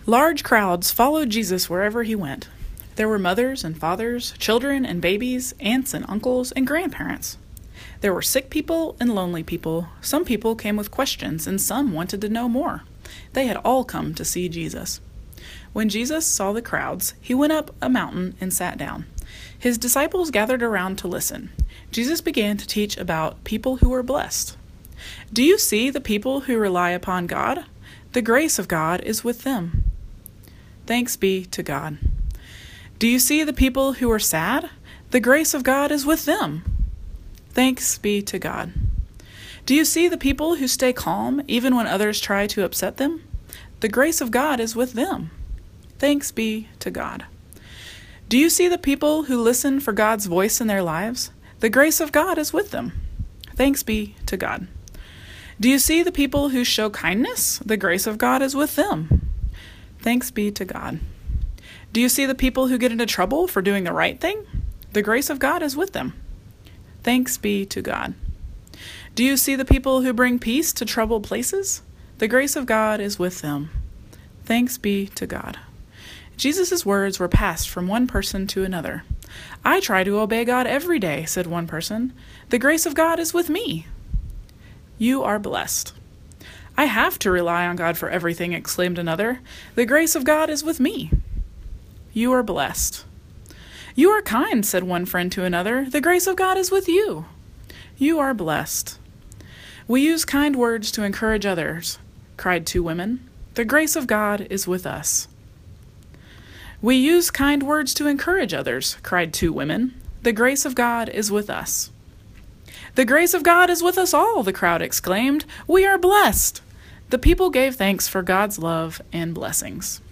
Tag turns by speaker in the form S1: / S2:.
S1: Large crowds followed Jesus wherever he went. There were mothers and fathers, children and babies, aunts and uncles, and grandparents. There were sick people and lonely people. Some people came with questions, and some wanted to know more. They had all come to see Jesus. When Jesus saw the crowds, he went up a mountain and sat down. His disciples gathered around to listen. Jesus began to teach about people who were blessed. Do you see the people who rely upon God? The grace of God is with them. Thanks be to God. Do you see the people who are sad? The grace of God is with them. Thanks be to God. Do you see the people who stay calm even when others try to upset them? The grace of God is with them. Thanks be to God. Do you see the people who listen for God's voice in their lives? The grace of God is with them. Thanks be to God. Do you see the people who show kindness? The grace of God is with them. Thanks be to God. Do you see the people who get into trouble for doing the right thing? The grace of God is with them. Thanks be to God. Do you see the people who bring peace to troubled places? The grace of God is with them. Thanks be to God. Jesus' words were passed from one person to another. I try to obey God every day, said one person. The grace of God is with me. You are blessed. I have to rely on God for everything, exclaimed another. The grace of God is with me. You are blessed. You are kind, said one friend to another. The grace of God is with you. You are blessed. We use kind words to encourage others, cried two women. The grace of God is with us. We use kind words to encourage others, cried two women. The grace of God is with us. The grace of God is with us all, the crowd exclaimed. We are blessed. The people gave thanks for God's love and blessings.